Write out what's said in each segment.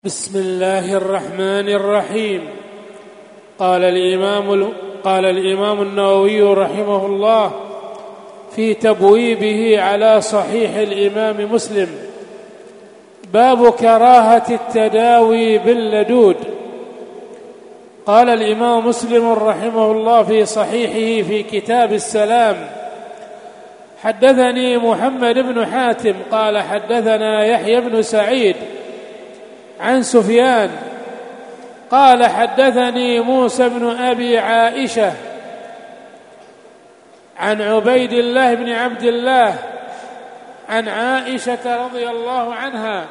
بسم الله الرحمن الرحيم. قال الإمام النووي رحمه الله في تبويبه على صحيح الإمام مسلم: باب كراهة التداوي باللدود. قال الإمام مسلم رحمه الله في صحيحه في كتاب السلام: حدثني محمد بن حاتم قال حدثنا يحيى بن سعيد عن سفيان قال حدثني موسى بن أبي عائشة عن عبيد الله بن عبد الله عن عائشة رضي الله عنها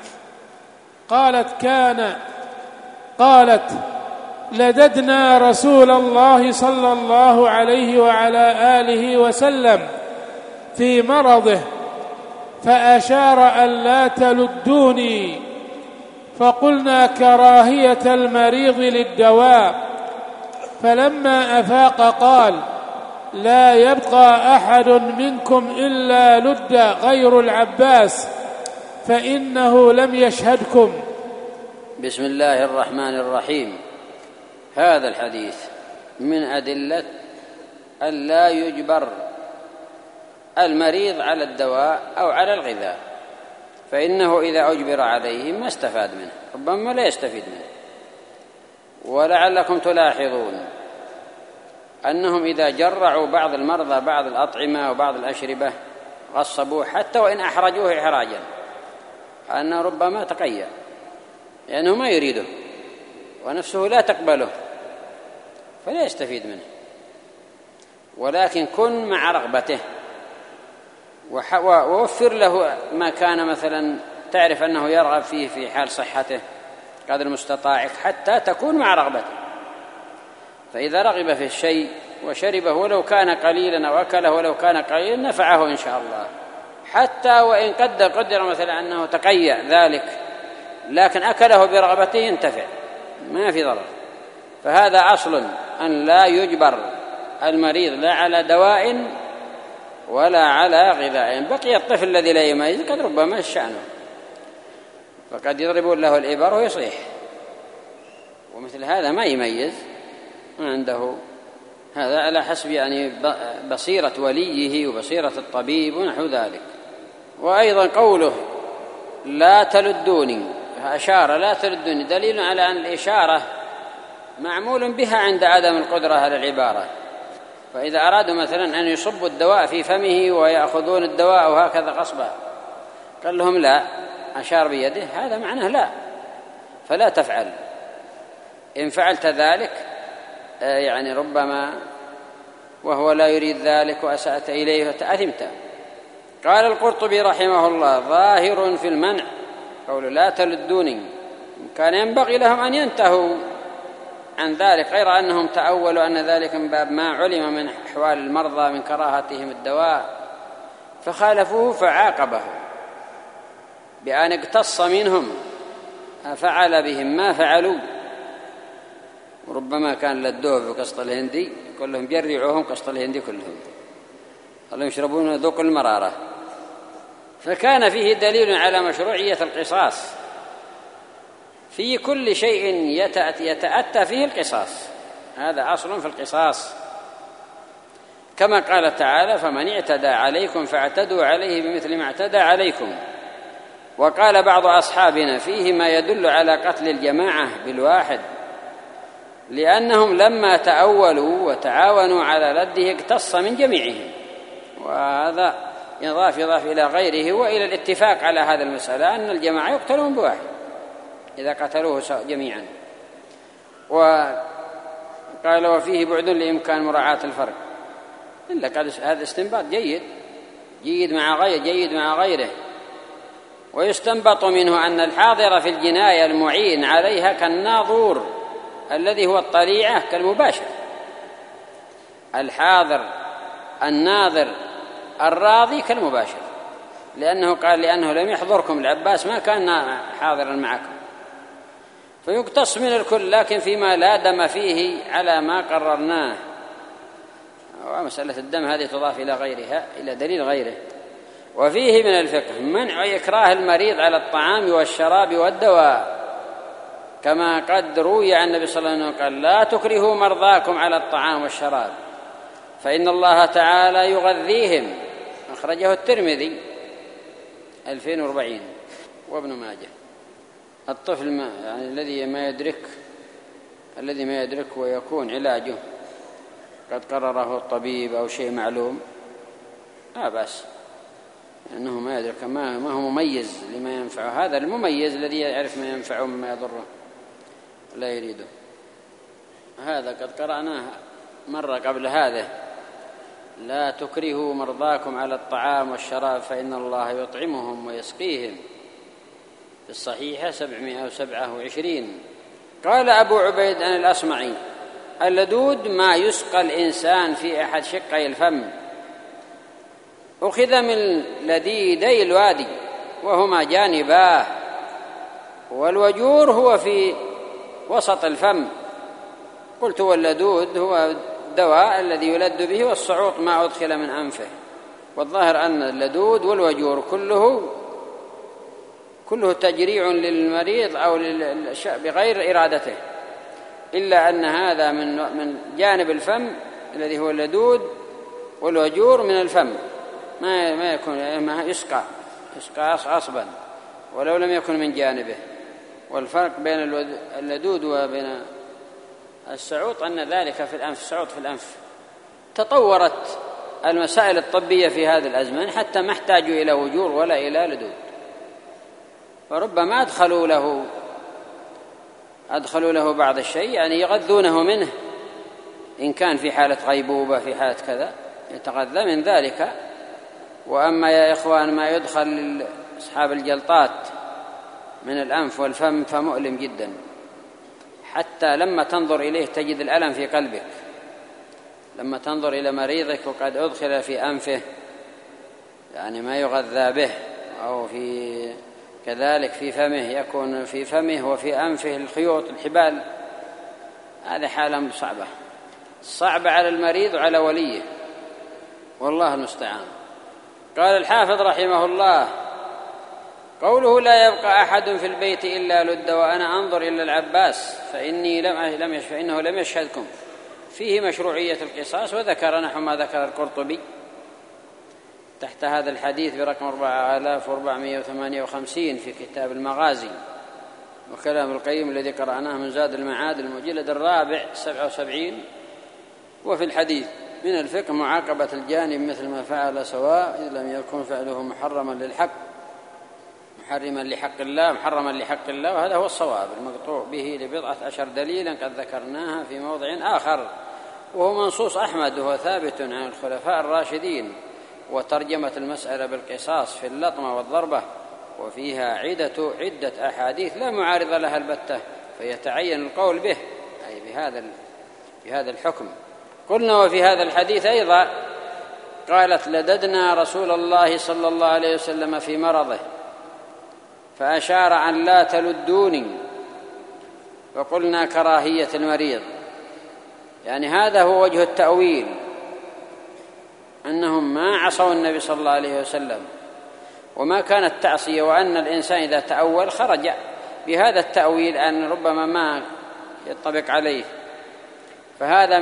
قالت لددنا رسول الله صلى الله عليه وعلى آله وسلم في مرضه فأشار أن لا تلدوني، فقلنا كراهية المريض للدواء، فلما أفاق قال: لا يبقى أحد منكم إلا لد غير العباس فإنه لم يشهدكم. بسم الله الرحمن الرحيم. هذا الحديث من أدلة أن لا يجبر المريض على الدواء أو على الغذاء، فإنه إذا أجبر عليه ما استفاد منه، ربما لا يستفيد منه. ولعلكم تلاحظون أنهم إذا جرعوا بعض المرضى بعض الأطعمة وبعض الأشربة غصبوه حتى وإن أحرجوه إحراجا، أنه ربما تقيأ لأنه ما يريده ونفسه لا تقبله فلا يستفيد منه. ولكن كن مع رغبته ووفر له ما كان مثلا تعرف أنه يرغب فيه في حال صحته قدر المستطاع حتى تكون مع رغبته. فإذا رغب في الشيء وشربه ولو كان قليلا أو أكله ولو كان قليلا نفعه إن شاء الله، حتى وإن قدر مثلا أنه تقيأ ذلك لكن أكله برغبته ينتفع ما في ضرر. فهذا أصل أن لا يجبر المريض لا على دواء ولا على غذاء. بقي الطفل الذي لا يميز قد ربما شأنه، فقد يضربون له الإبر ويصيح، ومثل هذا ما يميز ما عنده، هذا على حسب يعني بصيرة وليه وبصيرة الطبيب ونحو ذلك. وأيضا قوله لا تلدوني، أشار لا تلدوني دليل على أن الإشارة معمول بها عند عدم القدرة على العبارة. فإذا أرادوا مثلا أن يصبوا الدواء في فمه ويأخذون الدواء وهكذا غصبا قال لهم لا، أشار بيده، هذا معناه لا، فلا تفعل. إن فعلت ذلك يعني ربما وهو لا يريد ذلك وأسأت إليه فأثمت. قال القرطبي رحمه الله: ظاهر في المنع قول لا تلدوني، كان ينبغي لهم أن ينتهوا عن ذلك، غير أنهم تأولوا أن ذلك من باب ما علم من أحوال المرضى من كراهتهم الدواء فخالفوه فعاقبه بأن اقتص منهم فعل بهم ما فعلوا. وربما كان للدوب وقسط الهندي كلهم جرعوهم قسط الهندي كلهم اللهم يشربون ذوق المرارة، فكان فيه دليل على مشروعية القصاص في كل شيء يتأتى فيه القصاص، هذا أصل في القصاص، كما قال تعالى: فمن اعتدى عليكم فاعتدوا عليه بمثل ما اعتدى عليكم. وقال بعض أصحابنا فيه ما يدل على قتل الجماعة بالواحد، لأنهم لما تأولوا وتعاونوا على رده اقتص من جميعهم. وهذا يضاف إلى غيره وإلى الاتفاق على هذا المسألة أن الجماعة يقتلون بواحد إذا قتلوه جميعا. وقال: وفيه بعد لإمكان مراعاة الفرق، إلا قال هذا استنباط جيد مع غيره. ويستنبط منه أن الحاضر في الجناية المعين عليها كالناظور الذي هو الطليعة كالمباشر. الحاضر الناظر الراضي كالمباشر، لأنه قال لأنه لم يحضركم العباس ما كان حاضرا معكم، فيقتص من الكل لكن فيما لا دم فيه على ما قررناه. ومسألة الدم هذه تضاف إلى غيرها إلى دليل غيره. وفيه من الفقه منع إكراه المريض على الطعام والشراب والدواء، كما قد روي عن النبي صلى الله عليه وسلم قال: لا تكرهوا مرضاكم على الطعام والشراب فإن الله تعالى يغذيهم. أخرجه الترمذي 2040 وابن ماجه. الطفل يعني الذي ما يدرك ويكون علاجه قد قرره الطبيب أو شيء معلوم لا بأس، لأنه ما يدرك، ما هو مميز لما ينفعه. هذا المميز الذي يعرف ما ينفعه وما يضره لا يريده. هذا قد قرأناه مرة قبل هذا: لا تكرهوا مرضاكم على الطعام والشراب فإن الله يطعمهم ويسقيهم، في الصحيحة 727. قال أبو عبيد عن الأصمعي: اللدود ما يسقى الإنسان في أحد شقي الفم، أخذ من لديدي الوادي وهما جانباه، والوجور هو في وسط الفم. قلت: واللدود هو الدواء الذي يلد به، والصعوط ما أدخل من أنفه. والظاهر أن اللدود والوجور كله تجريع للمريض أو بغير إرادته، إلا أن هذا من جانب الفم الذي هو اللدود، والوجور من الفم ما يكون، ما يسقى عصبا ولو لم يكن من جانبه. والفرق بين اللدود وبين السعوط أن ذلك في الأنف، السعوط في الأنف. تطورت المسائل الطبية في هذه الأزمان حتى ما احتاجوا إلى وجور ولا إلى لدود، فربما أدخلوا له بعض الشيء، يعني يغذونه منه إن كان في حالة غيبوبة، في حالة كذا يتغذى من ذلك. وأما يا إخوان ما يدخل لأصحاب الجلطات من الأنف والفم فمؤلم جدا، حتى لما تنظر إليه تجد الألم في قلبك. لما تنظر إلى مريضك وقد أدخل في أنفه يعني ما يغذى به، أو كذلك في فمه، يكون في فمه وفي أنفه الخيوط الحبال، هذه حالة صعبة على المريض وعلى وليه، والله المستعان. قال الحافظ رحمه الله: قوله لا يبقى أحد في البيت إلا لد وأنا أنظر إلى العباس فإنه لم يشهدكم، فيه مشروعية القصاص، وذكر نحو ما ذكر القرطبي تحت هذا الحديث برقم 4458 في كتاب المغازي، وكلام القيم الذي قرأناه من زاد المعاد المجلد 477. وفي الحديث: من الفقه معاقبة الجانب مثل ما فعل سواء، إذ لم يكن فعله محرما لحق الله، وهذا هو الصواب المقطوع به ل10 دليلا قد ذكرناها في موضع آخر، وهو منصوص أحمد، وهو ثابت عن الخلفاء الراشدين. وترجمة المسألة بالقصاص في اللطمة والضربة، وفيها عدة أحاديث لا معارض لها البتة، فيتعين القول به أي بهذا الحكم. قلنا: وفي هذا الحديث أيضا قالت: لددنا رسول الله صلى الله عليه وسلم في مرضه فأشار أن لا تلدوني، وقلنا: كراهية المريض. يعني هذا هو وجه التأويل، أنهم ما عصوا النبي صلى الله عليه وسلم، وما كانت تعصية، وأن الإنسان إذا تأول خرج بهذا التأويل أن ربما ما يطبق عليه. فهذا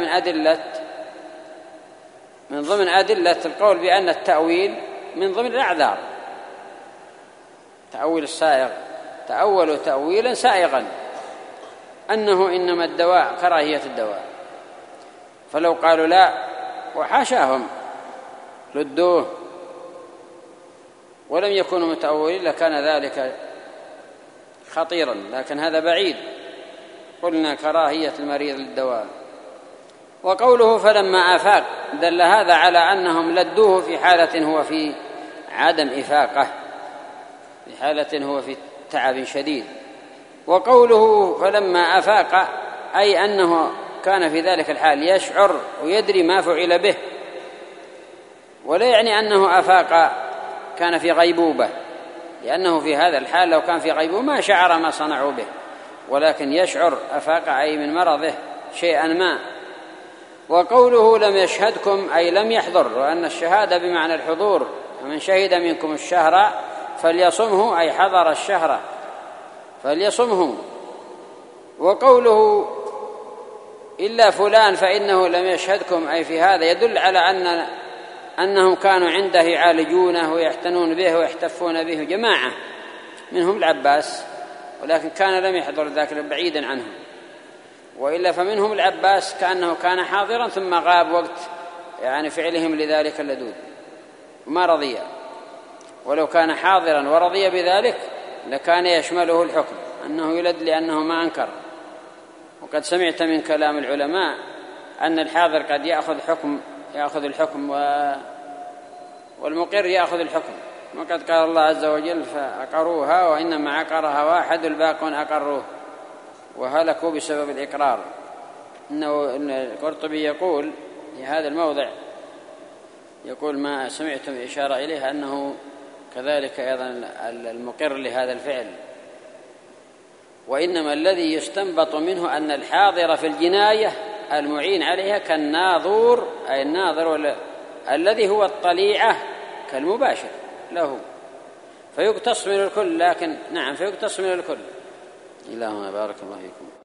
من ضمن أدلة القول بأن التأويل من ضمن الأعذار. تأويل السائغ، تأولوا تأويلا سائغا، أنه إنما الدواء كراهية الدواء. فلو قالوا لا وحاشاهم ردوه ولم يكونوا متأولين لكان ذلك خطيرا، لكن هذا بعيد. قلنا: كراهية المريض للدواء. وقوله فلما أفاق دل هذا على أنهم لدوه في حالة هو في عدم إفاقة، في حالة هو في تعب شديد. وقوله فلما أفاق أي أنه كان في ذلك الحال يشعر ويدري ما فعل به، ولا يعني أنه أفاق كان في غيبوبة، لأنه في هذا الحال لو كان في غيبوبة ما شعر ما صنعوا به، ولكن يشعر أفاق أي من مرضه شيئا ما. وقوله لم يشهدكم أي لم يحضر، وأن الشهادة بمعنى الحضور، ومن شهد منكم الشهر فليصمه أي حضر الشهر فليصمه. وقوله إلا فلان فإنه لم يشهدكم، أي في هذا يدل على أنهم كانوا عنده يعالجونه ويعتنون به ويحتفون به جماعة، منهم العباس، ولكن كان لم يحضر ذاك بعيدا عنهم، وإلا فمنهم العباس كأنه كان حاضرا ثم غاب وقت يعني فعلهم لذلك اللدود وما رضي، ولو كان حاضرا ورضي بذلك لكان يشمله الحكم أنه يلد لأنه ما أنكر. وقد سمعت من كلام العلماء أن الحاضر قد يأخذ الحكم والمقر يأخذ الحكم، وقد قال الله عز وجل فأقروها وإنما عقرها واحد الباقون أقروه وهلكوا بسبب الإقرار. إن القرطبي يقول في هذا الموضع، يقول ما سمعت إشارة إليه أنه كذلك أيضا المقر لهذا الفعل، وإنما الذي يستنبط منه أن الحاضر في الجناية المعين عليها كالناظور، أي الناظر الذي هو الطليعة كالمباشر له، فيقتص من الكل. لكن نعم فيقتص من الكل. إلهنا بارك الله فيكم.